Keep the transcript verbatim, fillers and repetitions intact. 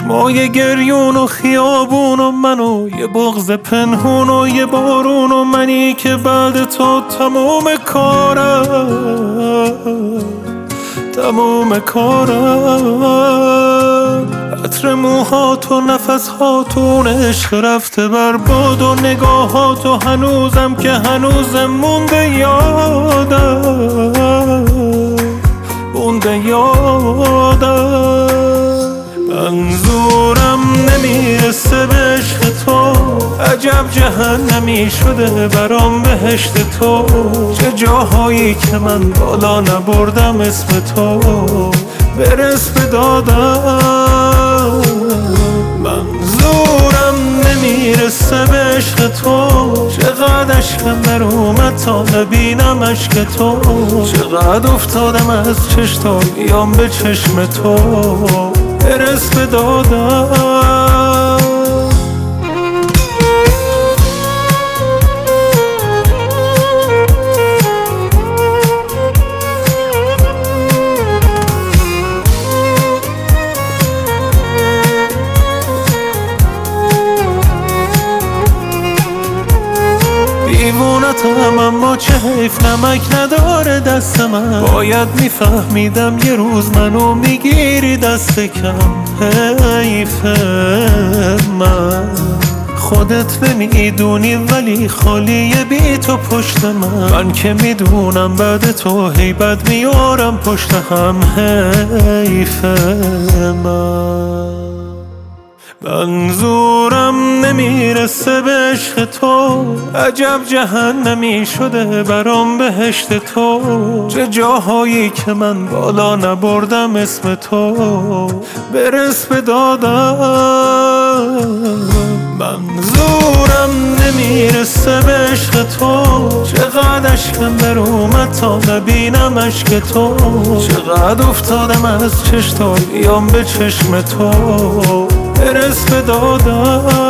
چشمای گریون و خیابون و من و یه بغض پنهون و یه بارون و منی که بعد تو تموم کارم تموم کارم. عطر موهات و نفسهاتون عشق رفته بر باد و نگاهاتو هنوزم که هنوزم مونده یادم مونده یادم. منظورم نمیرسه به عشق تو، عجب جهنمی شده برام بهشت تو. چه جاهایی که من بالا نبردم اسم تو برس به دادم. منظورم نمیرسه به عشق تو، چقدر عشقم در اومد تا نبینم عشق تو. چقدر افتادم از چشم بیام به چشم تو برس به دادم. دیوونتم اما چه حیف نمک نداره دست من. باید میفهمیدم یه روز منو میگیری دست کم. حیف من خودت نمیدونی ولی خالیه بی تو پشت من. من که میدونم بعد تو هیبت میارم پشت هم. حیف من منظورم نمیرسه به عشق تو، عجب جهنمی شده برام بهشت تو. چه جاهایی که من بالا نبردم اسم تو برس به دادم. منظورم نمیرسه به عشق تو، چقدر عشقم در اومد تا نبینم عشق تو. چقدر افتادم از چشم بیام به چشم تو برس به دادم.